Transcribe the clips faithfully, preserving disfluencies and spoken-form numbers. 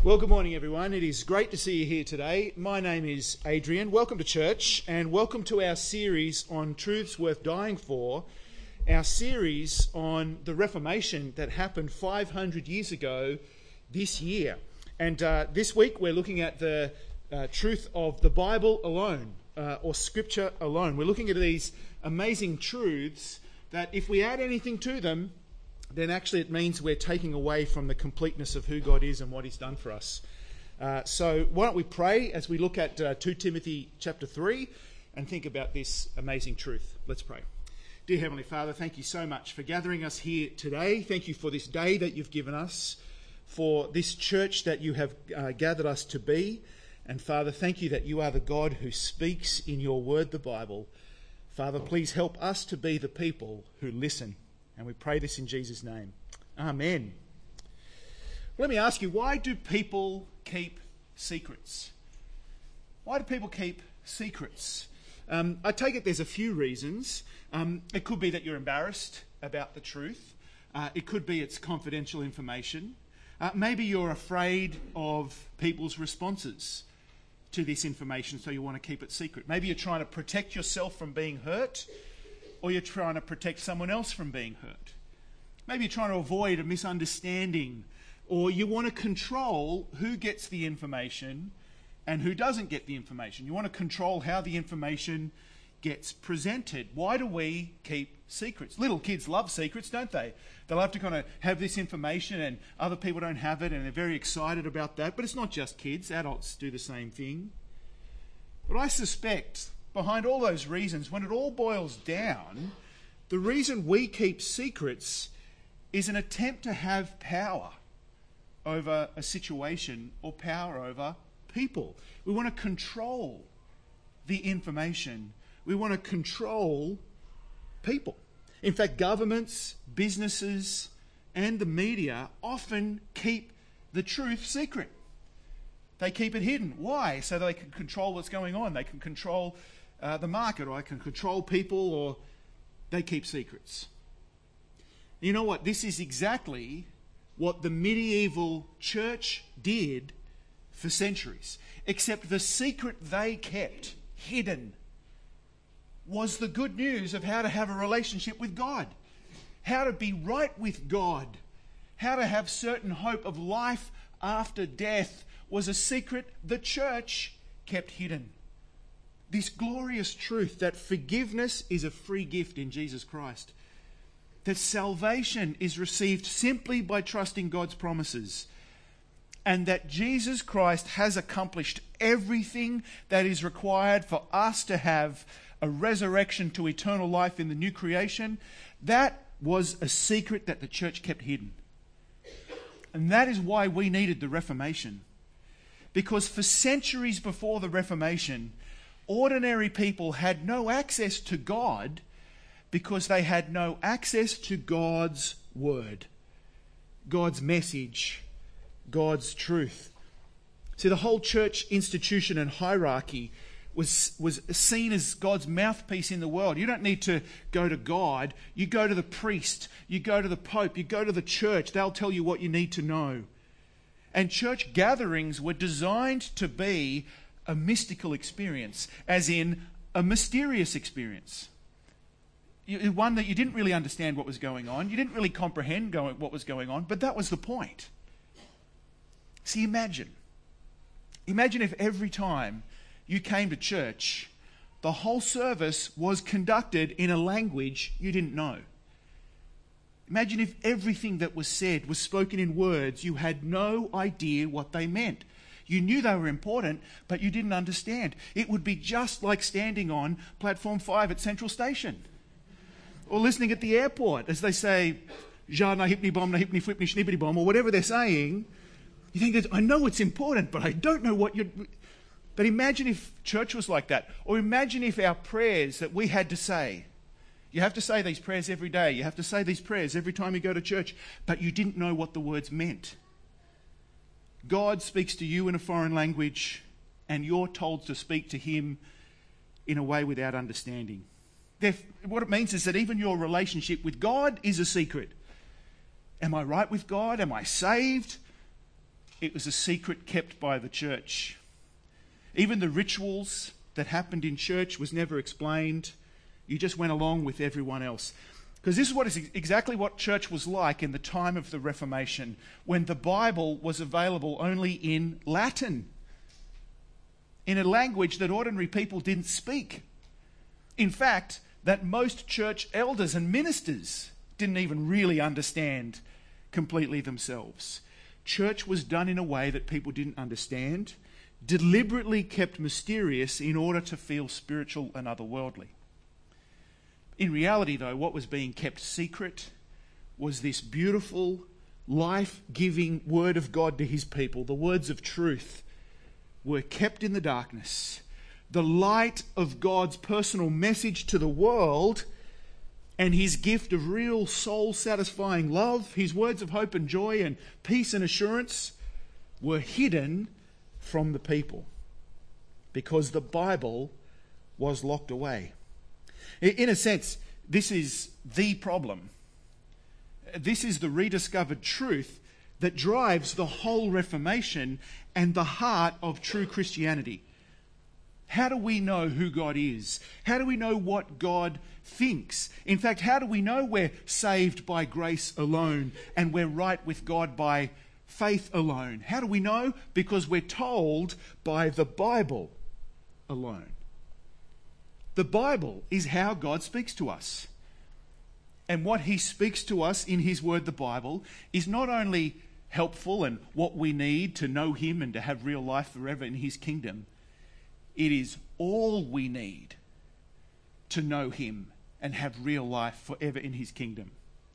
Well, good morning, everyone. It is great to see you here today. My name is Adrian. Welcome to church, and welcome to our series on Truths Worth Dying For, our series on the Reformation that happened five hundred years ago this year. And uh, this week we're looking at the uh, truth of the Bible alone, uh, or Scripture alone. We're looking at these amazing truths that if we add anything to them, then actually it means we're taking away from the completeness of who God is and what He's done for us. Uh, so why don't we pray as we look at uh, Second Timothy chapter three and think about this amazing truth. Let's pray. Dear Heavenly Father, thank you so much for gathering us here today. Thank you for this day that you've given us, for this church that you have uh, gathered us to be. And Father, thank you that you are the God who speaks in your word, the Bible. Father, please help us to be the people who listen. And we pray this in Jesus' name. Amen. Let me ask you, why do people keep secrets? Why do people keep secrets? Um, I take it there's a few reasons. Um, it could be that you're embarrassed about the truth. Uh, it could be it's confidential information. Uh, maybe you're afraid of people's responses to this information, so you want to keep it secret. Maybe you're trying to protect yourself from being hurt, or you're trying to protect someone else from being hurt. Maybe you're trying to avoid a misunderstanding, or you want to control who gets the information and who doesn't get the information. You want to control how the information gets presented. Why do we keep secrets? Little kids love secrets, don't they? They love to kind of have this information and other people don't have it, and they're very excited about that. But it's not just kids. Adults do the same thing. But I suspect behind all those reasons, when it all boils down, the reason we keep secrets is an attempt to have power over a situation or power over people. We want to control the information. We want to control people. In fact, governments, businesses, and the media often keep the truth secret. They keep it hidden. Why? So they can control what's going on. They can control Uh, the market, or I can control people, or they keep secrets. You know what? This is exactly what the medieval church did for centuries. Except the secret they kept hidden was the good news of how to have a relationship with God, how to be right with God, how to have certain hope of life after death was a secret the church kept hidden. This glorious truth that forgiveness is a free gift in Jesus Christ, that salvation is received simply by trusting God's promises, and that Jesus Christ has accomplished everything that is required for us to have a resurrection to eternal life in the new creation, that was a secret that the church kept hidden. And that is why we needed the Reformation. Because for centuries before the Reformation, ordinary people had no access to God because they had no access to God's word, God's message, God's truth. See, the whole church institution and hierarchy was, was seen as God's mouthpiece in the world. You don't need to go to God. You go to the priest. You go to the Pope. You go to the church. They'll tell you what you need to know. And church gatherings were designed to be a mystical experience, as in a mysterious experience. You, one that you didn't really understand what was going on. You didn't really comprehend going, what was going on, but that was the point. See, imagine. Imagine if every time you came to church, the whole service was conducted in a language you didn't know. Imagine if everything that was said was spoken in words you had no idea what they meant. You knew they were important, but you didn't understand. It would be just like standing on platform five at Central Station, or listening at the airport as they say, "Ja na hipni bom na hipni flipni schnippity bom," or whatever they're saying. You think that I know it's important, but I don't know what you're. But imagine if church was like that, or imagine if our prayers that we had to say. You have to say these prayers every day. You have to say these prayers every time you go to church, but you didn't know what the words meant. God speaks to you in a foreign language, and you're told to speak to him in a way without understanding. What it means is that even your relationship with God is a secret. Am I right with God? Am I saved? it was a secret kept by the church. Even the rituals that happened in church was never explained. You just went along with everyone else. Because this is what is exactly what church was like in the time of the Reformation, when the Bible was available only in Latin, in a language that ordinary people didn't speak. In fact, that most church elders and ministers didn't even really understand completely themselves. Church was done in a way that people didn't understand, deliberately kept mysterious in order to feel spiritual and otherworldly. In reality, though, what was being kept secret was this beautiful, life-giving word of God to his people. The words of truth were kept in the darkness. The light of God's personal message to the world and his gift of real soul-satisfying love, his words of hope and joy and peace and assurance, were hidden from the people because the Bible was locked away. In a sense, this is the problem. This is the rediscovered truth that drives the whole Reformation and the heart of true Christianity. How do we know who God is? How do we know what God thinks? In fact, how do we know we're saved by grace alone and we're right with God by faith alone? How do we know? Because we're told by the Bible alone. The Bible is how God speaks to us. And what he speaks to us in his word, the Bible, is not only helpful and what we need to know him and to have real life forever in his kingdom, it is all we need to know him and have real life forever in his kingdom.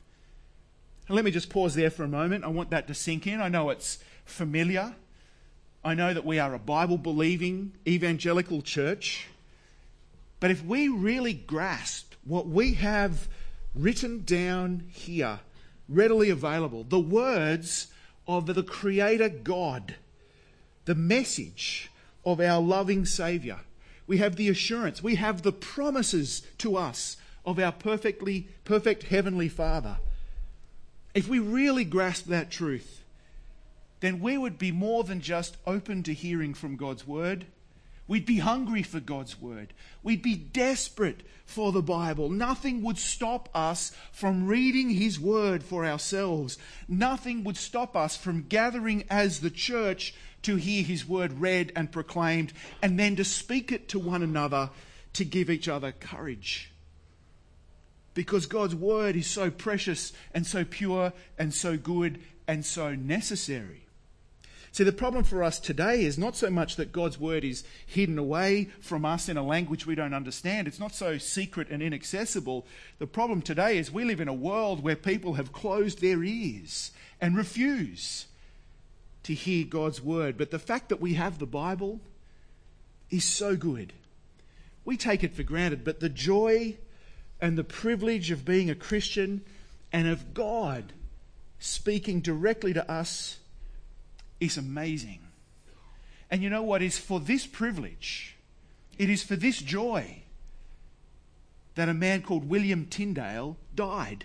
And let me just pause there for a moment. I want that to sink in. I know it's familiar. I know that we are a Bible-believing evangelical church. But if we really grasp what we have written down here, readily available, the words of the Creator God, the message of our loving Saviour, we have the assurance, we have the promises to us of our perfectly perfect Heavenly Father. If we really grasp that truth, then we would be more than just open to hearing from God's Word. We'd be hungry for God's Word. We'd be desperate for the Bible. Nothing would stop us from reading his Word for ourselves. Nothing would stop us from gathering as the church to hear his Word read and proclaimed, and then to speak it to one another to give each other courage. Because God's Word is so precious and so pure and so good and so necessary. See, the problem for us today is not so much that God's Word is hidden away from us in a language we don't understand. It's not so secret and inaccessible. The problem today is we live in a world where people have closed their ears and refuse to hear God's Word. But the fact that we have the Bible is so good. We take it for granted, but the joy and the privilege of being a Christian and of God speaking directly to us is amazing. And you know what? It's for this privilege, it is for this joy that a man called William Tyndale died.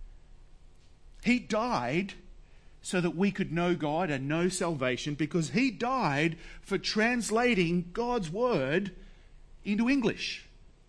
He died so that we could know God and know salvation, because he died for translating God's Word into English.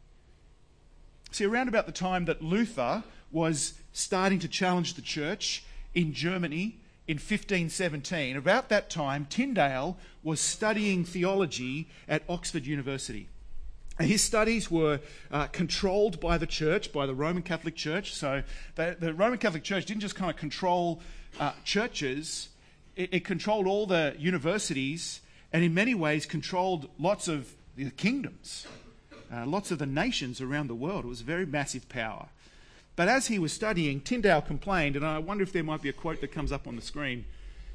See, around about the time that Luther was starting to challenge the church in Germany, in fifteen seventeen, about that time, Tyndale was studying theology at Oxford University. And his studies were uh, controlled by the church, by the Roman Catholic Church. So the, the Roman Catholic Church didn't just kind of control uh, churches, it, it controlled all the universities, and in many ways controlled lots of the kingdoms, uh, lots of the nations around the world. It was a very massive power. But as he was studying, Tyndale complained, and I wonder if there might be a quote that comes up on the screen.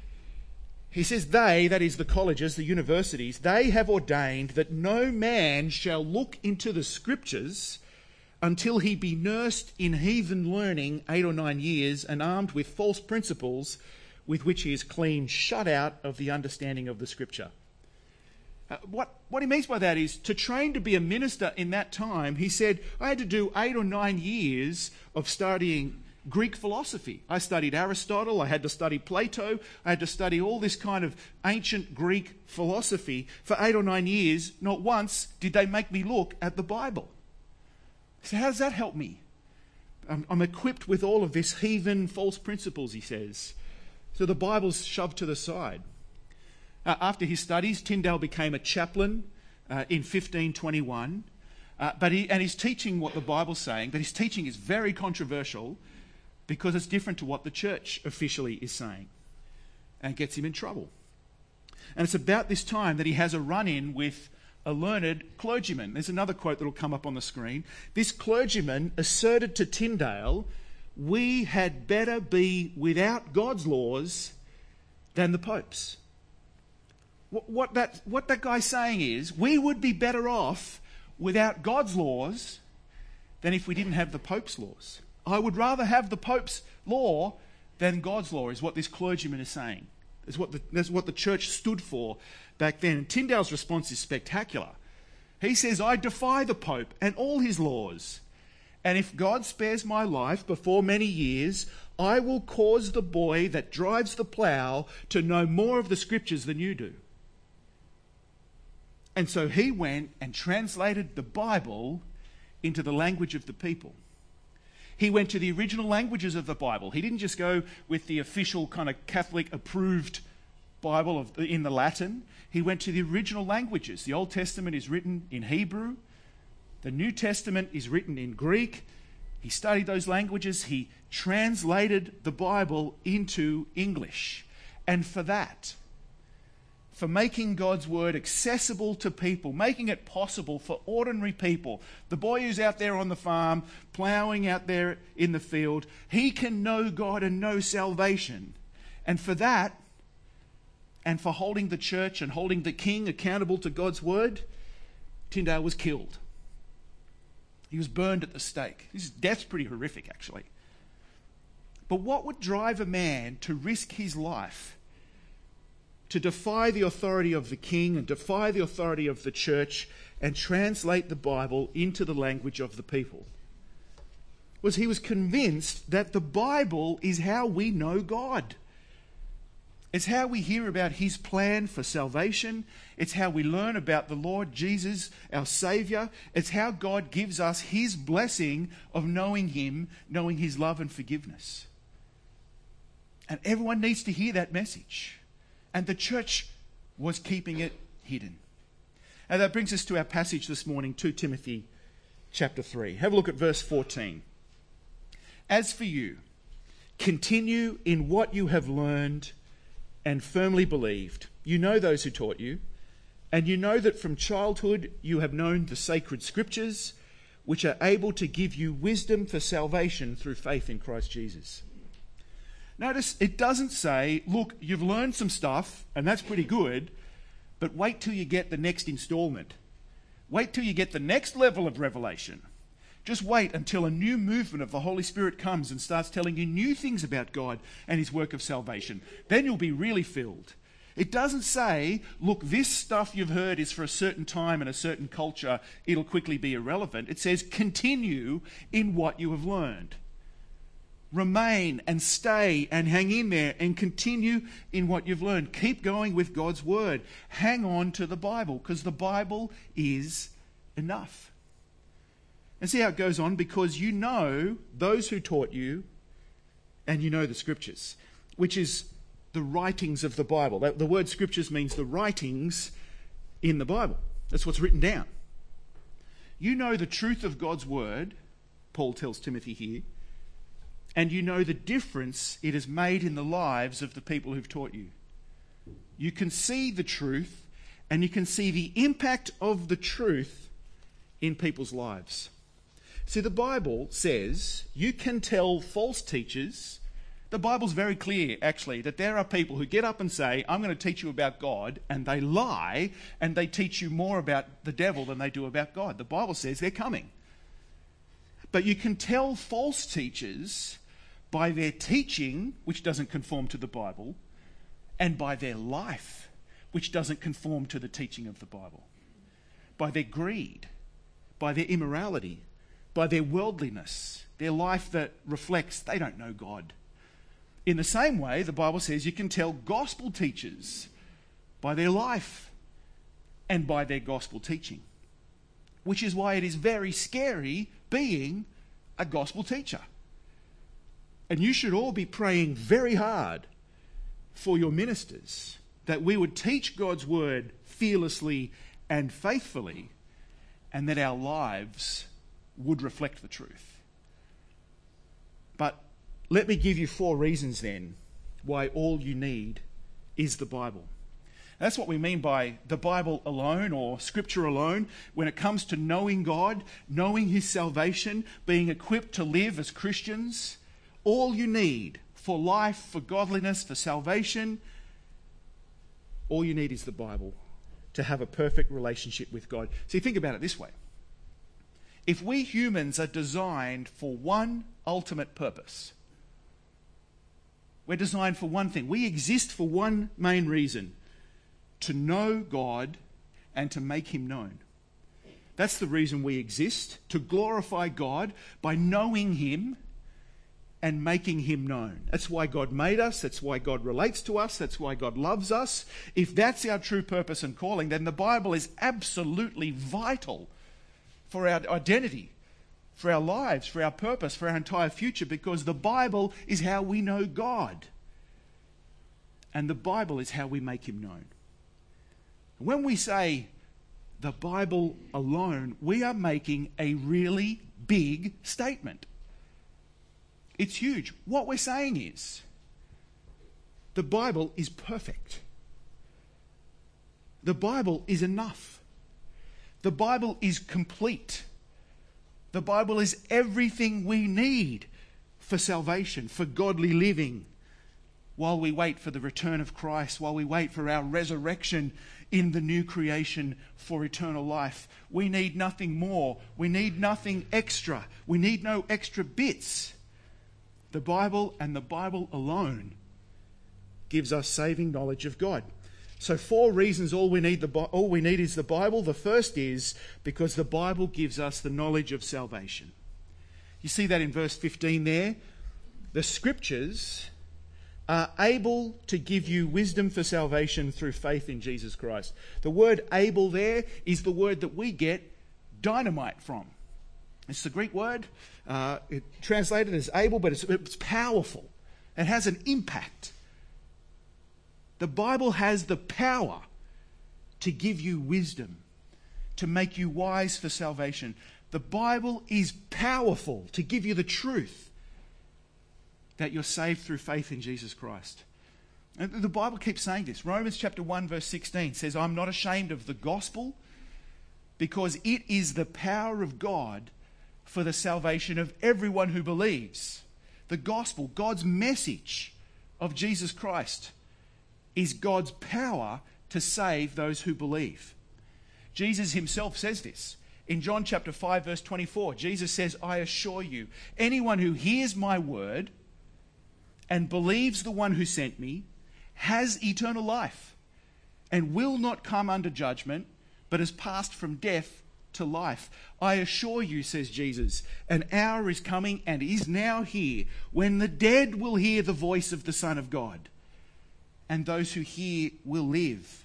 He says, they, that is the colleges, the universities, they have ordained that no man shall look into the Scriptures until he be nursed in heathen learning eight or nine years and armed with false principles with which he is clean shut out of the understanding of the Scripture. Uh, what, what he means by that is, to train to be a minister in that time, he said, I had to do eight or nine years of studying Greek philosophy. I studied Aristotle, I had to study Plato, I had to study all this kind of ancient Greek philosophy for eight or nine years. Not once did they make me look at the Bible. So how does that help me? I'm, I'm equipped with all of this heathen false principles, he says. So the Bible's shoved to the side. Uh, after his studies, Tyndale became a chaplain uh, in fifteen twenty-one. Uh, but he, and he's teaching what the Bible's saying, but his teaching is very controversial because it's different to what the church officially is saying and gets him in trouble. And it's about this time that he has a run-in with a learned clergyman. There's another quote that will come up on the screen. This clergyman asserted to Tyndale, "We had better be without God's laws than the Pope's." What, what, that, what that guy's saying is, we would be better off without God's laws than if we didn't have the Pope's laws. I would rather have the Pope's law than God's law, is what this clergyman is saying. That's what the, that's what the church stood for back then. And Tyndale's response is spectacular. He says, "I defy the Pope and all his laws. And if God spares my life before many years, I will cause the boy that drives the plough to know more of the scriptures than you do." And so he went and translated the Bible into the language of the people. He went to the original languages of the Bible. He didn't just go with the official kind of Catholic approved Bible of, in the Latin. He went to the original languages. The Old Testament is written in Hebrew. The New Testament is written in Greek. He studied those languages. He translated the Bible into English. And for that, for making God's word accessible to people, making it possible for ordinary people, the boy who's out there on the farm, ploughing out there in the field, he can know God and know salvation. And for that, and for holding the church and holding the king accountable to God's word, Tyndale was killed. He was burned at the stake. This is, death's pretty horrific, actually. But what would drive a man to risk his life to defy the authority of the king and defy the authority of the church and translate the Bible into the language of the people? Was he was convinced that the Bible is how we know God. It's how we hear about his plan for salvation. It's how we learn about the Lord Jesus, our Saviour. It's how God gives us his blessing of knowing him, knowing his love and forgiveness. And everyone needs to hear that message. And the church was keeping it hidden. And that brings us to our passage this morning, Second Timothy chapter three. Have a look at verse fourteen. "As for you, continue in what you have learned and firmly believed. You know those who taught you, and you know that from childhood you have known the sacred scriptures, which are able to give you wisdom for salvation through faith in Christ Jesus." Notice it doesn't say, look, you've learned some stuff, and that's pretty good, but wait till you get the next installment. Wait till you get the next level of revelation. Just wait until a new movement of the Holy Spirit comes and starts telling you new things about God and his work of salvation. Then you'll be really filled. It doesn't say, look, this stuff you've heard is for a certain time and a certain culture. It'll quickly be irrelevant. It says, continue in what you have learned. Remain and stay and hang in there and continue in what you've learned. Keep going with God's word. Hang on to the Bible, because the Bible is enough. And see how it goes on, because you know those who taught you and you know the scriptures, which is the writings of the Bible. The word scriptures means the writings in the Bible. That's what's written down. You know the truth of God's word, Paul tells Timothy here, and you know the difference it has made in the lives of the people who've taught you. You can see the truth, and you can see the impact of the truth in people's lives. See, the Bible says you can tell false teachers. The Bible's very clear, actually, that there are people who get up and say, I'm going to teach you about God, and they lie, and they teach you more about the devil than they do about God. The Bible says they're coming. But you can tell false teachers by their teaching, which doesn't conform to the Bible, and by their life, which doesn't conform to the teaching of the Bible. By their greed, by their immorality, by their worldliness, Their life that reflects they don't know God. In the same way, the Bible says you can tell gospel teachers by their life and by their gospel teaching. Which is why it is very scary being a gospel teacher. And you should all be praying very hard for your ministers that we would teach God's word fearlessly and faithfully, and that our lives would reflect the truth. But let me give you four reasons then why all you need is the Bible. That's what we mean by the Bible alone or Scripture alone when it comes to knowing God, knowing His salvation, being equipped to live as Christians. All you need for life, for godliness, for salvation, all you need is the Bible to have a perfect relationship with God. See, think about it this way. If we humans are designed for one ultimate purpose, we're designed for one thing. We exist for one main reason: to know God and to make Him known. That's the reason we exist, to glorify God by knowing Him and making Him known. That's why God made us. That's why God relates to us. That's why God loves us. If that's our true purpose and calling, then the Bible is absolutely vital for our identity, for our lives, for our purpose, for our entire future, because the Bible is how we know God. And the Bible is how we make Him known. When we say the Bible alone, we are making a really big statement. It's huge. What we're saying is, the Bible is perfect. The Bible is enough. The Bible is complete. The Bible is everything we need for salvation, for godly living, while we wait for the return of Christ, while we wait for our resurrection in the new creation for eternal life. We need nothing more. We need nothing extra. We need no extra bits. The Bible and the Bible alone gives us saving knowledge of God. So four reasons all we need the all we need is the Bible. The first is because the Bible gives us the knowledge of salvation. You see that in verse fifteen there. The Scriptures are able to give you wisdom for salvation through faith in Jesus Christ. The word able there is the word that we get dynamite from. It's the Greek word. Uh, it translated as able, but it's, it's powerful. It has an impact. The Bible has the power to give you wisdom, to make you wise for salvation. The Bible is powerful to give you the truth that you're saved through faith in Jesus Christ. And the Bible keeps saying this. Romans chapter one verse sixteen says, I'm not ashamed of the gospel because it is the power of God for the salvation of everyone who believes. The gospel, God's message of Jesus Christ, is God's power to save those who believe. Jesus himself says this. In John chapter five verse twenty-four, Jesus says, I assure you, anyone who hears my word and believes the one who sent me has eternal life and will not come under judgment, but has passed from death to life. I assure you, says Jesus, an hour is coming and is now here when the dead will hear the voice of the Son of God, and those who hear will live.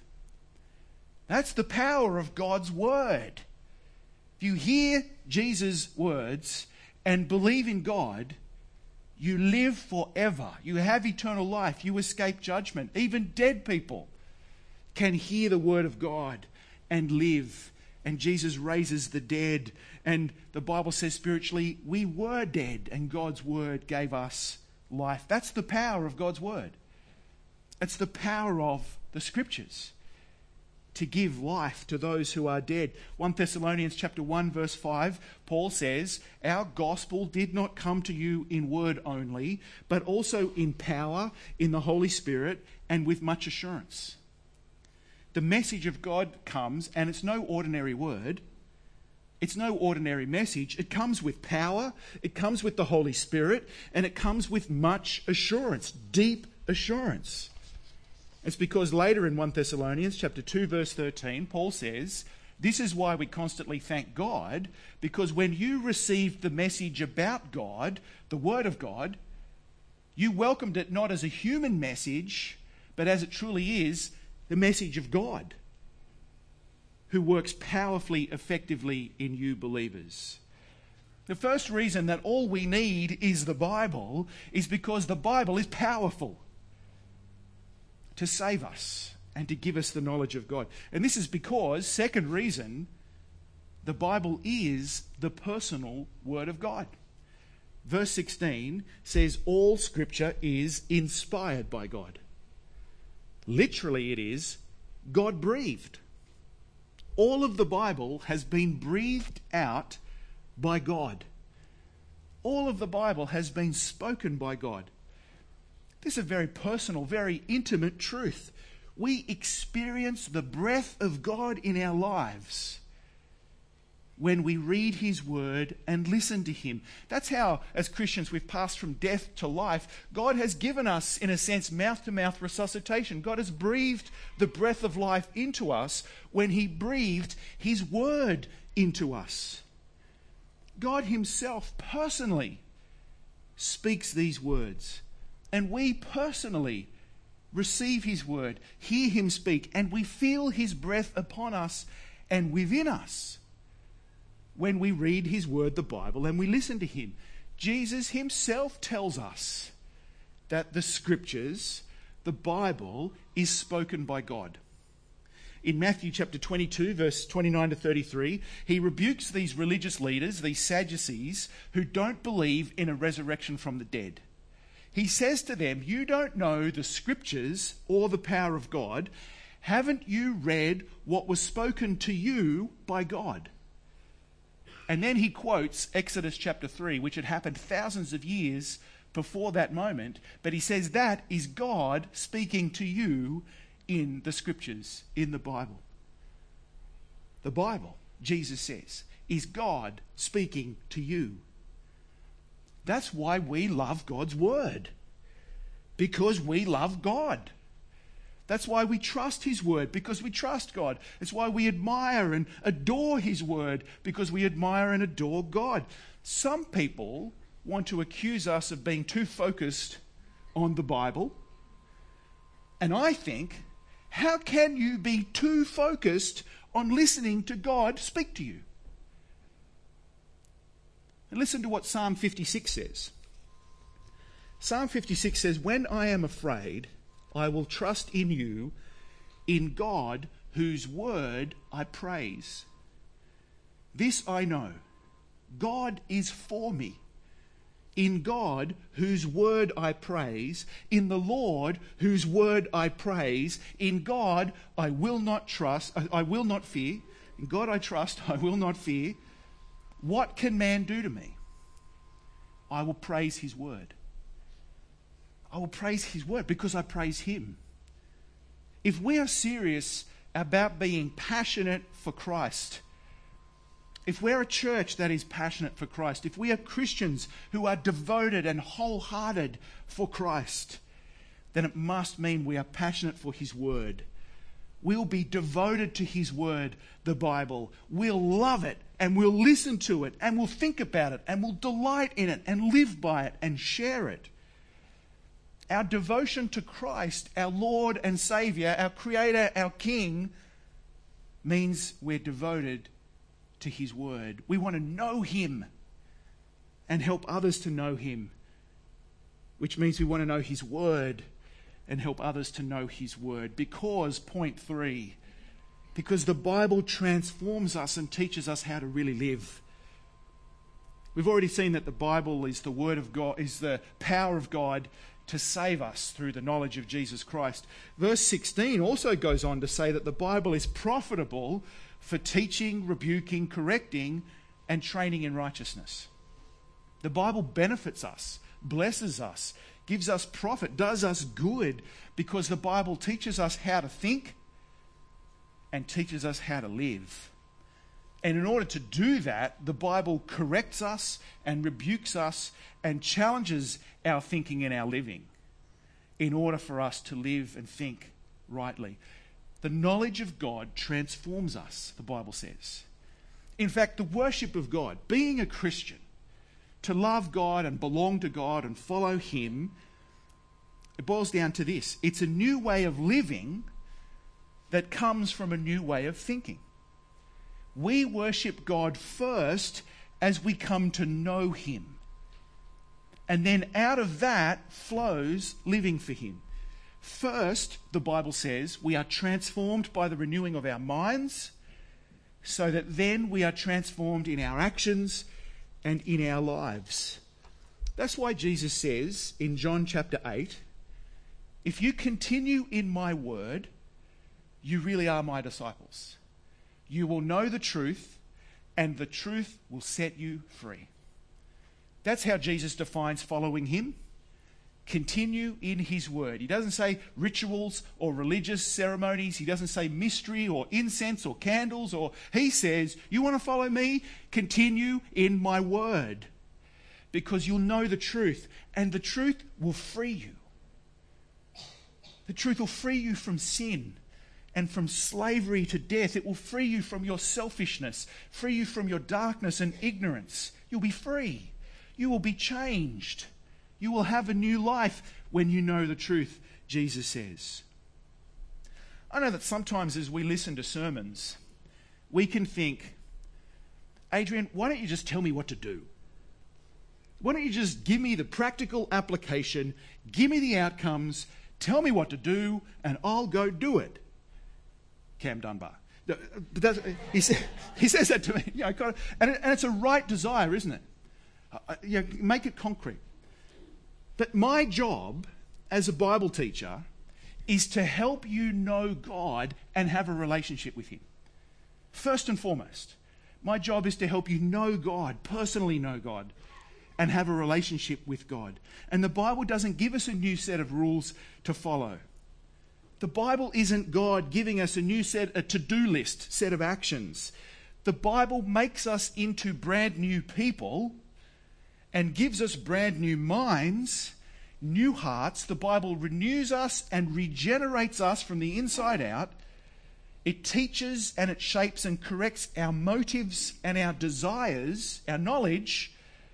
That's the power of God's word. If you hear Jesus' words and believe in God, you live forever. You have eternal life. You escape judgment. Even dead people can hear the word of God and live. And Jesus raises the dead. And the Bible says spiritually, we were dead and God's word gave us life. That's the power of God's word. It's the power of the Scriptures to give life to those who are dead. First Thessalonians chapter one verse five, Paul says, our gospel did not come to you in word only, but also in power, in the Holy Spirit, and with much assurance. The message of God comes, and it's no ordinary word. It's no ordinary message. It comes with power, it comes with the Holy Spirit, and it comes with much assurance, deep assurance. It's because later in First Thessalonians chapter two verse thirteen, Paul says, This is why we constantly thank God, because when you received the message about God, the Word of God, you welcomed it not as a human message, but as it truly is, the message of God, who works powerfully, effectively in you believers. The first reason that all we need is the Bible is because the Bible is powerful to save us and to give us the knowledge of God. And this is because, second reason, the Bible is the personal Word of God. Verse sixteen says, all Scripture is inspired by God. Literally it is God-breathed. All of the Bible has been breathed out by God. All of the Bible has been spoken by God. This is a very personal, very intimate truth. We experience the breath of God in our lives when we read His Word and listen to Him. That's how, as Christians, we've passed from death to life. God has given us, in a sense, mouth-to-mouth resuscitation. God has breathed the breath of life into us when He breathed His Word into us. God Himself personally speaks these words, and we personally receive His Word, hear Him speak, and we feel His breath upon us and within us when we read His Word, the Bible, and we listen to Him. Jesus Himself tells us that the Scriptures, the Bible, is spoken by God. In Matthew chapter twenty-two, verse twenty-nine to thirty-three, He rebukes these religious leaders, these Sadducees, who don't believe in a resurrection from the dead. He says to them, you don't know the Scriptures or the power of God. Haven't you read what was spoken to you by God? And then He quotes Exodus chapter three, which had happened thousands of years before that moment. But He says that is God speaking to you in the Scriptures, in the Bible. The Bible, Jesus says, is God speaking to you. That's why we love God's Word, because we love God. That's why we trust His Word, because we trust God. It's why we admire and adore His Word, because we admire and adore God. Some people want to accuse us of being too focused on the Bible. And I think, how can you be too focused on listening to God speak to you? And listen to what Psalm fifty-six says. Psalm fifty-six says, when I am afraid, I will trust in you, in God, whose word I praise. This I know, God is for me. In God, whose word I praise, in the Lord, whose word I praise, in God I will not trust, I will not fear. In God I trust, I will not fear. What can man do to me? I will praise His word. I will praise His word because I praise Him. If we are serious about being passionate for Christ, if we're a church that is passionate for Christ, if we are Christians who are devoted and wholehearted for Christ, then it must mean we are passionate for His word. We'll be devoted to His word, the Bible. We'll love it and we'll listen to it and we'll think about it and we'll delight in it and live by it and share it. Our devotion to Christ, our Lord and Saviour, our Creator, our King, means we're devoted to His word. We want to know Him and help others to know Him, which means we want to know His word and help others to know His word. Because, point three, because the Bible transforms us and teaches us how to really live. We've already seen that the Bible is the word of God, is the power of God to save us through the knowledge of Jesus Christ. Verse sixteen also goes on to say that the Bible is profitable for teaching, rebuking, correcting, and training in righteousness. The Bible benefits us, blesses us, gives us profit, does us good, because the Bible teaches us how to think and teaches us how to live. And in order to do that, the Bible corrects us and rebukes us and challenges our thinking and our living in order for us to live and think rightly. The knowledge of God transforms us, the Bible says. In fact, the worship of God, being a Christian, to love God and belong to God and follow Him, it boils down to this. It's a new way of living that comes from a new way of thinking. We worship God first as we come to know Him. And then out of that flows living for Him. First, the Bible says, we are transformed by the renewing of our minds, so that then we are transformed in our actions and in our lives. That's why Jesus says in John chapter eight, if you continue in my word, you really are my disciples. You will know the truth, and the truth will set you free. That's how Jesus defines following Him. Continue in His word. He doesn't say rituals or religious ceremonies. He doesn't say mystery or incense or candles. Or He says, you want to follow me? Continue in my word. Because you'll know the truth, and the truth will free you. The truth will free you from sin and from slavery to death. It will free you from your selfishness, free you from your darkness and ignorance. You'll be free. You will be changed. You will have a new life when you know the truth, Jesus says. I know that sometimes as we listen to sermons, we can think, Adrian, why don't you just tell me what to do? Why don't you just give me the practical application, give me the outcomes, tell me what to do, and I'll go do it. Cam Dunbar. He, say, he says that to me. You know, kind of, and, it, and it's a right desire, isn't it? Uh, you know, make it concrete. But my job as a Bible teacher is to help you know God and have a relationship with Him. First and foremost, my job is to help you know God, personally know God, and have a relationship with God. And the Bible doesn't give us a new set of rules to follow. The Bible isn't God giving us a new set, a to-do list, set of actions. The Bible makes us into brand new people and gives us brand new minds, new hearts. The Bible renews us and regenerates us from the inside out. It teaches and it shapes and corrects our motives and our desires, our knowledge,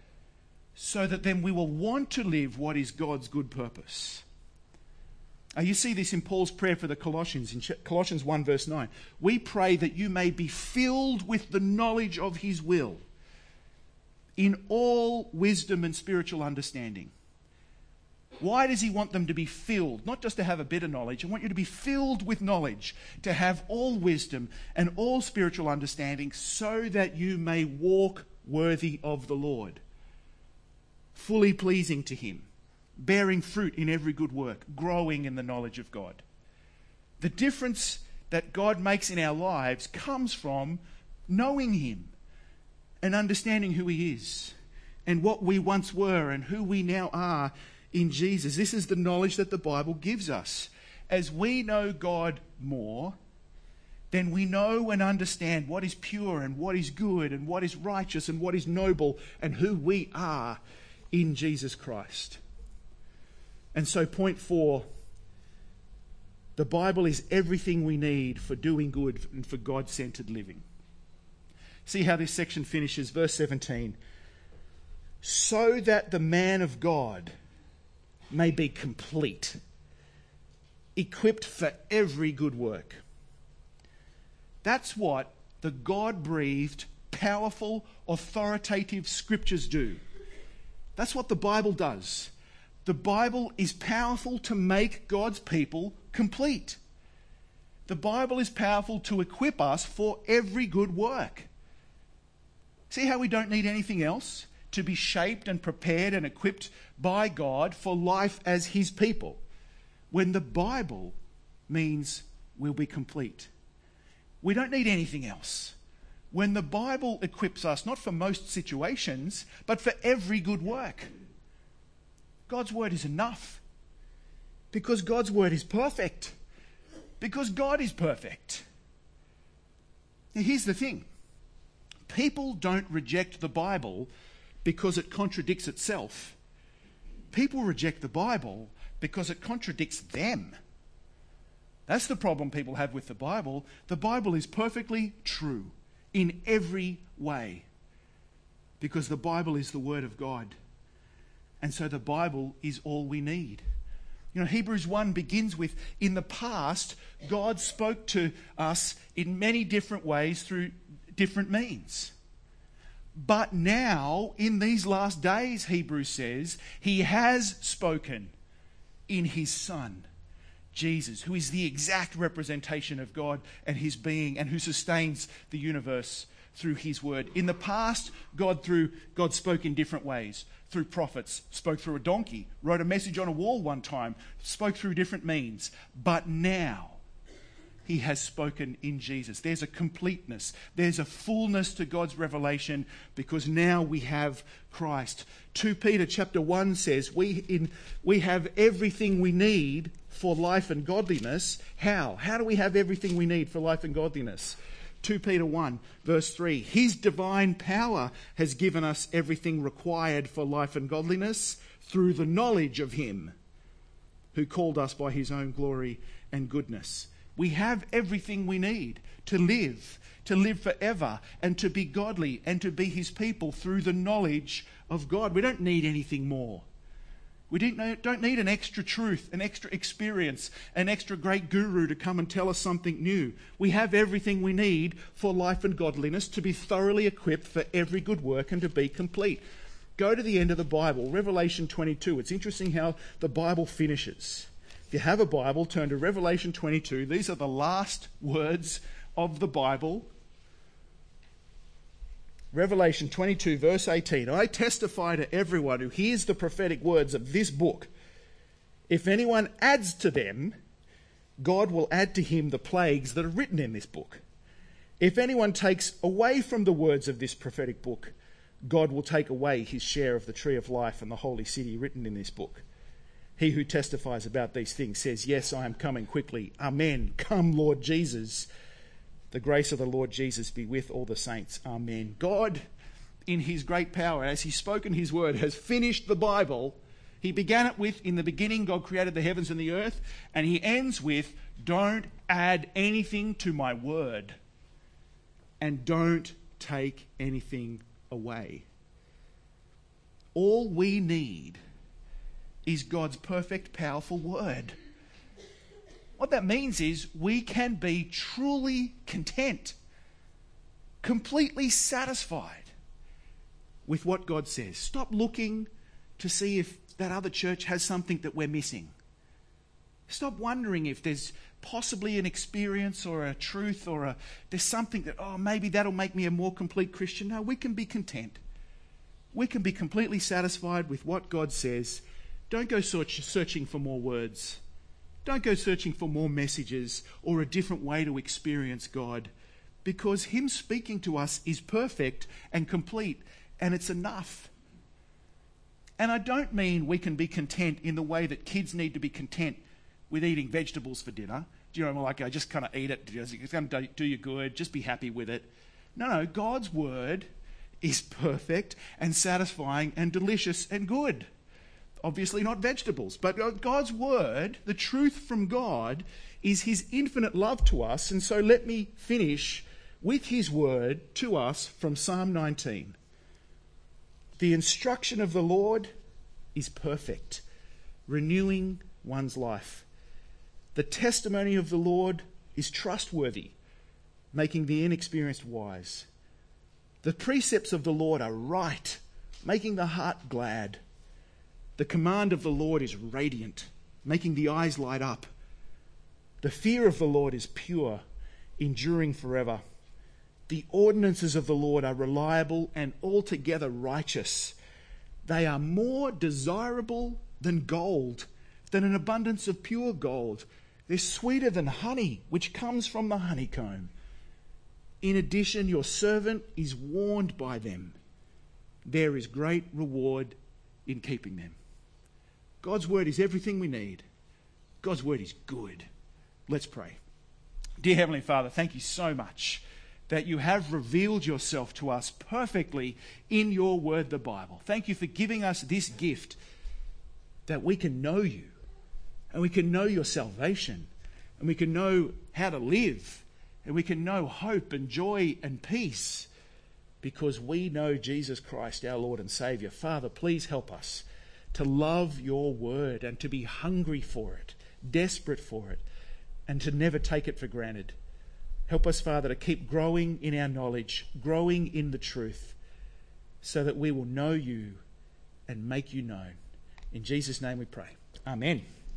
so that then we will want to live what is God's good purpose. Uh, you see this in Paul's prayer for the Colossians, in Colossians one verse nine. We pray that you may be filled with the knowledge of His will, in all wisdom and spiritual understanding. Why does He want them to be filled? Not just to have a bit of knowledge. I want you to be filled with knowledge, to have all wisdom and all spiritual understanding, so that you may walk worthy of the Lord, fully pleasing to Him, bearing fruit in every good work, growing in the knowledge of God. The difference that God makes in our lives comes from knowing Him and understanding who He is and what we once were and who we now are in Jesus. This is the knowledge that the Bible gives us. As we know God more, then we know and understand what is pure and what is good and what is righteous and what is noble and who we are in Jesus Christ. And so point four, the Bible is everything we need for doing good and for God-centered living. See how this section finishes, verse seventeen. So that the man of God may be complete, equipped for every good work. That's what the God-breathed, powerful, authoritative scriptures do. That's what the Bible does. The Bible is powerful to make God's people complete. The Bible is powerful to equip us for every good work. See how we don't need anything else to be shaped and prepared and equipped by God for life as His people, when the Bible means we'll be complete. We don't need anything else. When the Bible equips us, not for most situations, but for every good work. God's word is enough. Because God's word is perfect. Because God is perfect. Now here's the thing. People don't reject the Bible because it contradicts itself. People reject the Bible because it contradicts them. That's the problem people have with the Bible. The Bible is perfectly true in every way because the Bible is the Word of God. And so the Bible is all we need. You know, Hebrews one begins with, in the past, God spoke to us in many different ways through different means. But now, in these last days, Hebrews says, He has spoken in His Son, Jesus, who is the exact representation of God and His being and who sustains the universe through His word. In the past, God through God spoke in different ways. Through prophets, spoke through a donkey, wrote a message on a wall one time, spoke through different means. But now, He has spoken in Jesus. There's a completeness. There's a fullness to God's revelation because now we have Christ. Second Peter chapter one says, we, in, we have everything we need for life and godliness. How? How do we have everything we need for life and godliness? Second Peter one, verse three. His divine power has given us everything required for life and godliness through the knowledge of Him who called us by His own glory and goodness. We have everything we need to live, to live forever, and to be godly, and to be His people through the knowledge of God. We don't need anything more. We don't need an extra truth, an extra experience, an extra great guru to come and tell us something new. We have everything we need for life and godliness to be thoroughly equipped for every good work and to be complete. Go to the end of the Bible, Revelation twenty-two. It's interesting how the Bible finishes. If you have a Bible, turn to Revelation twenty-two. These are the last words of the Bible. Revelation twenty-two, verse eighteen. I testify to everyone who hears the prophetic words of this book. If anyone adds to them, God will add to him the plagues that are written in this book. If anyone takes away from the words of this prophetic book, God will take away his share of the tree of life and the holy city written in this book. He who testifies about these things says, yes, I am coming quickly. Amen. Come, Lord Jesus. The grace of the Lord Jesus be with all the saints. Amen. God, in His great power, as He's spoken His word, has finished the Bible. He began it with, in the beginning, God created the heavens and the earth. And He ends with, don't add anything to my word. And don't take anything away. All we need is God's perfect, powerful word. What that means is we can be truly content, completely satisfied with what God says. Stop looking to see if that other church has something that we're missing. Stop wondering if there's possibly an experience or a truth or a there's something that, oh, maybe that'll make me a more complete Christian. No, we can be content. We can be completely satisfied with what God says. Don't go search, searching for more words. Don't go searching for more messages or a different way to experience God, because Him speaking to us is perfect and complete, and it's enough. And I don't mean we can be content in the way that kids need to be content with eating vegetables for dinner. Do you know, like, I just kind of eat it, it's going to do you good, just be happy with it. No, no, God's word is perfect and satisfying and delicious and good. Obviously not vegetables, but God's word, the truth from God, is His infinite love to us. And so let me finish with His word to us from Psalm nineteen. The instruction of the Lord is perfect, renewing one's life. The testimony of the Lord is trustworthy, making the inexperienced wise. The precepts of the Lord are right, making the heart glad. The command of the Lord is radiant, making the eyes light up. The fear of the Lord is pure, enduring forever. The ordinances of the Lord are reliable and altogether righteous. They are more desirable than gold, than an abundance of pure gold. They're sweeter than honey, which comes from the honeycomb. In addition, your servant is warned by them. There is great reward in keeping them. God's word is everything we need. God's word is good. Let's pray. Dear Heavenly Father, thank you so much that you have revealed yourself to us perfectly in your word, the Bible. Thank you for giving us this gift that we can know you and we can know your salvation and we can know how to live, and we can know hope and joy and peace because we know Jesus Christ, our Lord and Saviour. Father, please help us to love your word and to be hungry for it, desperate for it, and to never take it for granted. Help us, Father, to keep growing in our knowledge, growing in the truth, so that we will know you and make you known. In Jesus' name we pray. Amen.